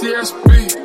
TSB.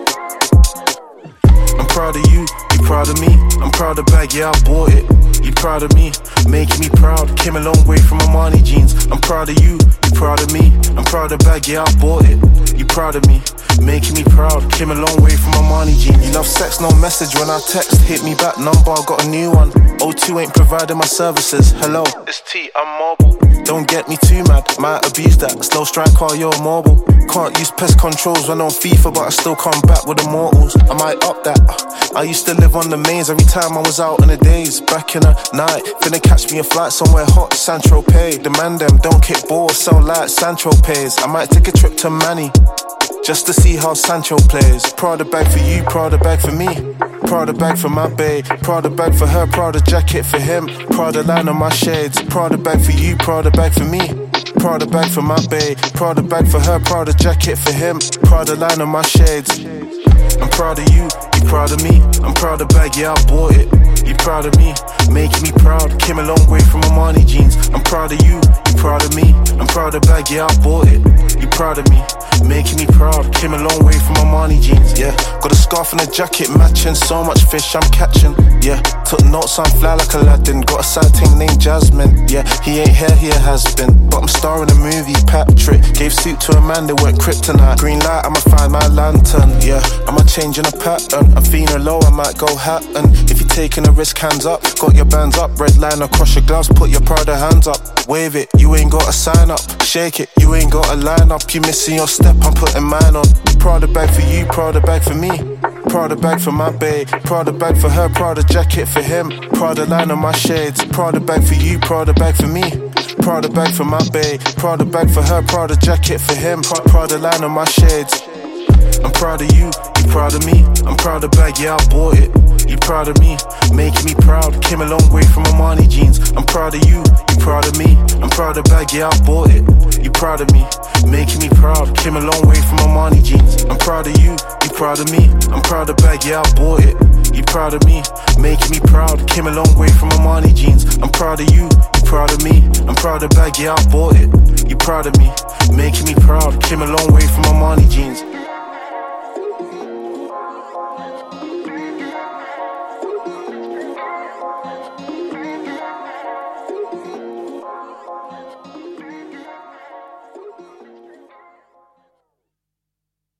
I'm proud of you, you proud of me. I'm proud of bag, yeah, I bought it. You proud of me, making me proud. Came a long way from Armani jeans. I'm proud of you, you proud of me. I'm proud of bag, yeah, I bought it. You proud of me, making me proud. Came a long way from Armani jeans. You love sex, no message when I text. Hit me back, number, I got a new one. O2 ain't providing my services. Hello, it's T, I'm mobile. Don't get me too mad, might abuse that. Slow striker, you're mobile. Can't use pest controls when on FIFA, but I still come back with immortals. I might up that. I used to live on the mains every time I was out in the days. Back in the night, finna catch me a flight somewhere hot, Saint-Tropez. Demand them, don't kick balls, sound like Saint-Tropez. I might take a trip to Manny, just to see how Sancho plays. Prada bag for you, Prada bag for me. Prada bag for my babe, Prada bag for her, Prada jacket for him. Prada line on my shades, Prada bag for you, Prada bag for me. Prada bag for my babe, Prada bag for her, Prada jacket for him. Prada line on my shades. I'm proud of you, you proud of me. I'm proud of bag, yeah, I bought it. You proud of me, making me proud. Came a long way from Armani jeans. I'm proud of you, you proud of me. I'm proud of bag, yeah, I bought it. You proud of me, making me proud. Came a long way from Armani jeans, yeah. Got a scarf and a jacket matching. So much fish I'm catching, yeah. Took notes, I'm fly like Aladdin. Got a side ting named Jasmine, yeah. He ain't here, he has been. But I'm starring a movie, Patrick. Gave suit to a man, they went kryptonite. Green light, I'ma find my lantern, yeah. Am I changing a pattern? I'm feeling low, I might go Hatton. If you're taking a risk, hands up. Got your bands up, red line across your gloves. Put your Prada hands up. Wave it, you ain't gotta sign up. Shake it, you ain't gotta line up. You missing your step, I'm putting mine on. Prada bag for you, Prada bag for me. Prada bag for my babe, Prada bag for her, Prada jacket for him. Prada line on my shades, Prada bag for you, Prada bag for me. Prada bag for my babe, Prada bag for her, Prada jacket for him. Prada line on my shades. I'm proud of you, you proud of me. I'm proud of bag, yeah, I bought it. You proud of me, making me proud. Came a long way from Armani jeans. I'm proud of you, you proud of me. I'm proud of bag, yeah, I bought it. You proud of me, making me proud. Came a long way from Armani jeans. I'm proud of you, you proud of me. I'm proud of bag, yeah, I bought it. You proud of me, making me proud. Came a long way from Armani jeans. I'm proud of you, you proud of me. I'm proud of bag, yeah, I bought it. You proud of me, making me proud. Came a long way from Armani jeans.